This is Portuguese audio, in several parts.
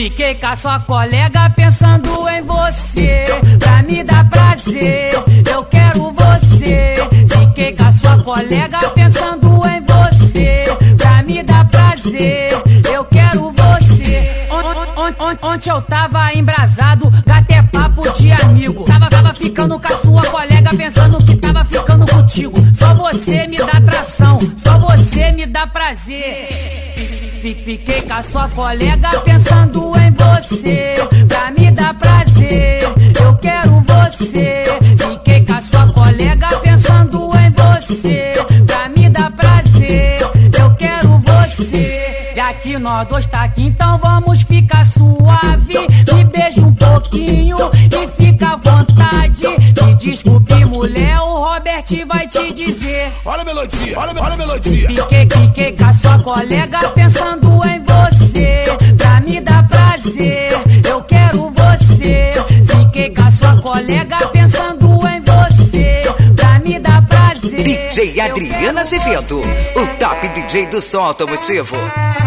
Fiquei com a sua colega pensando em você, pra me dar prazer, eu quero você. Fiquei com a sua colega pensando em você, pra me dar prazer, eu quero você. Ontem eu tava embrasado, gato é papo de amigo. Tava ficando com a sua colega pensando que tava ficando contigo. Só você me dá atração, só você me dá prazer. Fiquei com a sua colega pensando em você, pra me dar prazer, eu quero você. Fiquei com a sua colega pensando em você, pra me dar prazer, eu quero você. E aqui nós dois tá aqui, então vamos ficar suave. Me beija um pouquinho e fica à vontade. Me desculpe, mulher, o Robert vai te dizer. Olha a melodia, olha a melodia. Fiquei com a sua colega pensando em você, pra me dar prazer, eu quero você. Fiquei com a sua colega pensando em você, pra me dar prazer. DJ Adriana Azevedo, o top DJ do som automotivo.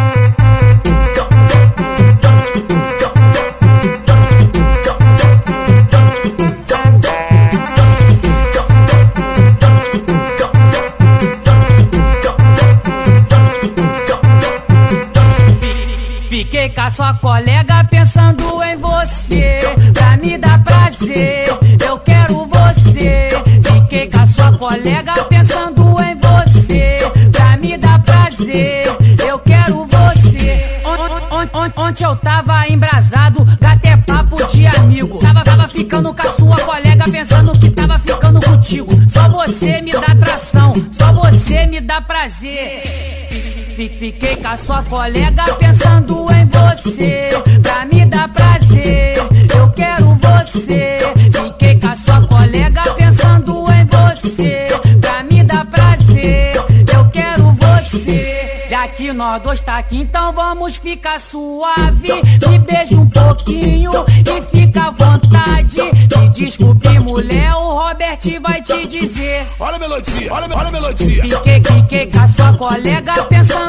Fiquei com a sua colega pensando em você, pra me dar prazer, eu quero você. Fiquei com a sua colega pensando em você, pra me dar prazer, eu quero você. Ontem eu tava embrasado, gato é papo de amigo. Tava ficando com a sua colega pensando que tava ficando contigo. Só você me dá atração, só você me dá prazer. Fiquei com a sua colega pensando em você, pra me dar prazer, eu quero você. Fiquei com a sua colega pensando em você, pra me dar prazer, eu quero você. E aqui nós dois tá aqui, então vamos ficar suave. Me beija um pouquinho e fica à vontade. Me desculpe, mulher, o Robert vai te dizer. Olha a melodia, olha a melodia. Fiquei com a sua colega pensando